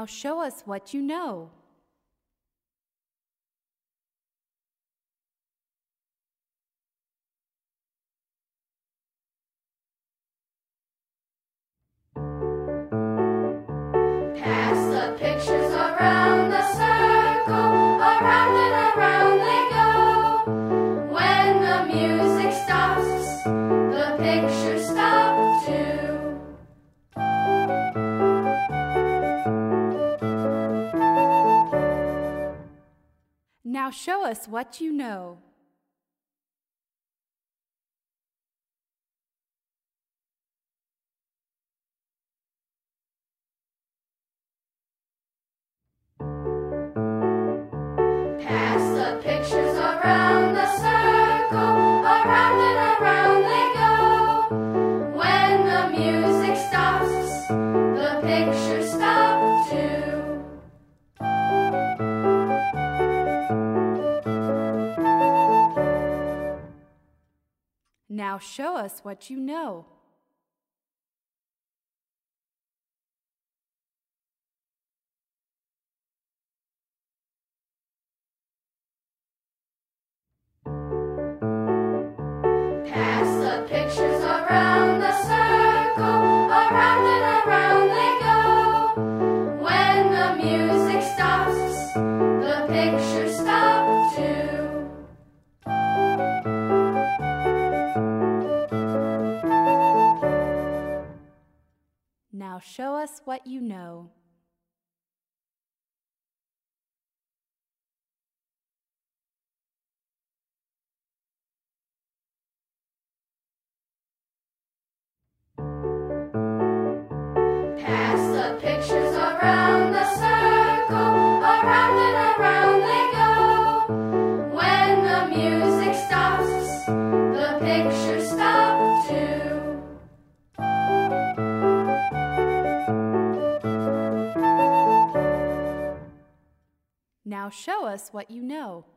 show us what you know. Pass the pictures around the circle, around and around they go. When the music stops, the pictures stop too. Now show us what you know. Pass the pictures around the circle, around and around they go. When the music stops, the pictures stop too. Now show us what you know. Pass the pictures around the circle, around and around they go. When the music stops, the pictures stop too. Now show us what you know. Pass the pictures around the circle, around and around they go. When the music stops, the pictures stop too. Now show us what you know.